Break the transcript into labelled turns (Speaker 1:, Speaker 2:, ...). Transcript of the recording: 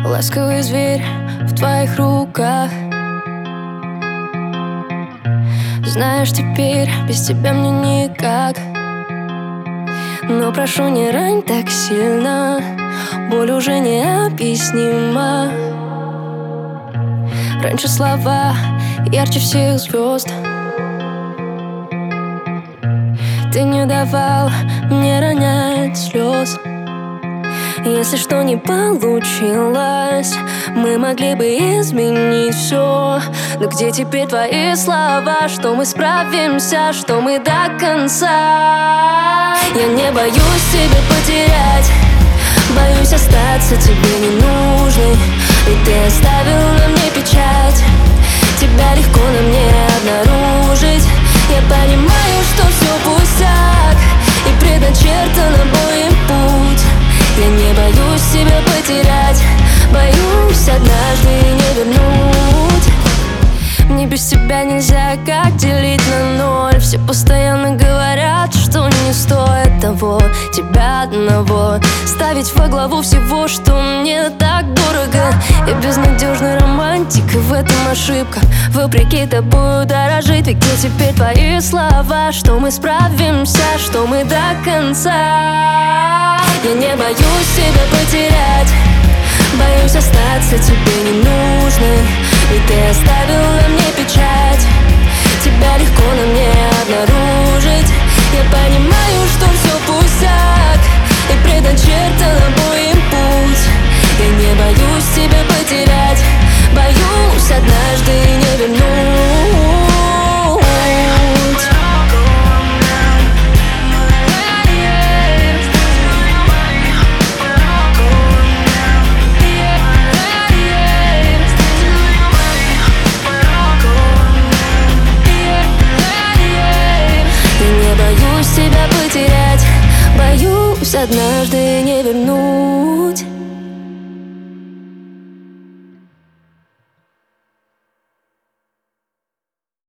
Speaker 1: Ласковый зверь в твоих руках. Знаешь, теперь без тебя мне никак. Но прошу, не рань так сильно, боль уже необъяснима. Раньше слова ярче всех звезд. Ты не давал мне ронять слез. Если что не получилось, мы могли бы изменить все. Но где теперь твои слова, что мы справимся, что мы до конца? Я не боюсь тебя потерять, боюсь остаться тебе ненужной. Ведь ты оставил на мне печать, тебя легко на мне обнаружить. Я понимаю, что все пустяк, и предначертан обоим путь. Я не боюсь тебя потерять, боюсь однажды не вернуть. Мне без тебя нельзя, как делить на ноль. Все постоянно говорят, что не стоит того, тебя одного ставить во главу всего, что мне так дорого. Я безнадежный романтик, и в этом ошибка. Вопреки тобою дорожить, ведь где теперь твои слова, что мы справимся, что мы до конца? Я не боюсь тебя потерять, боюсь остаться тебе ненужной. Ведь ты оставил на мне печать, тебя легко на мне обнаружить. Я понимаю, что все пустяк, и предначертан обоим путь. Я не боюсь тебя потерять, боюсь однажды не вернуть. Тебя потерять, боюсь однажды не вернуть.